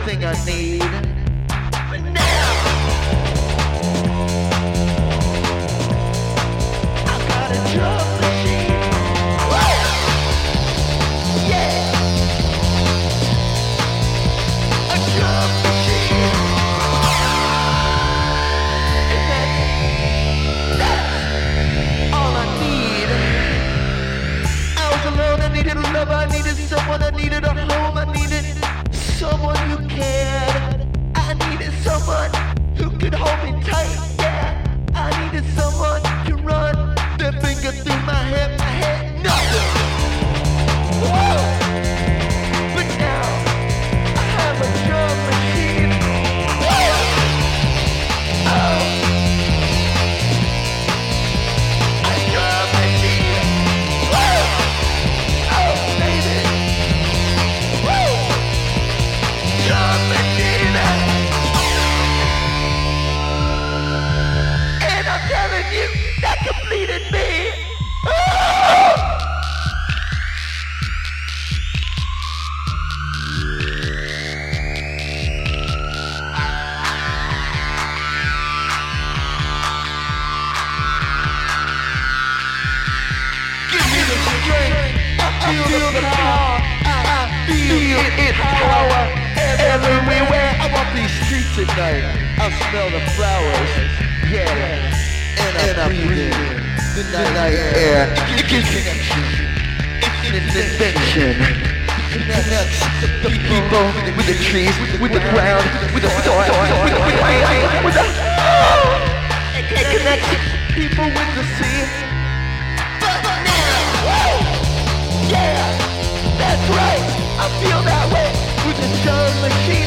everything I need. But now I got a drum machine. Woo! Yeah, a drum machine. And that's all I need. I was alone, I needed love, I needed someone, I needed a home, I needed someone who cared. I needed someone who could hold me tight, yeah. I needed someone to run their finger through my hair. I had nothing. Whoa! But now I have a drum machine. Whoa! Oh! A drum machine. Whoa! Oh, baby. Woo! Drum machine. And I'm telling you, that completed me. Oh! Give me the strength. I feel the power. I feel its power everywhere. I'm on these streets at night. I smell the flowers. Yeah. And I breathe in the night air. It gives connection. It's an invention. It connects the people with the trees, with the ground, with the soil, with the rain, with the... It connects people with the sea. But now, woo! Yeah, that's right. I feel that way with the drum machine.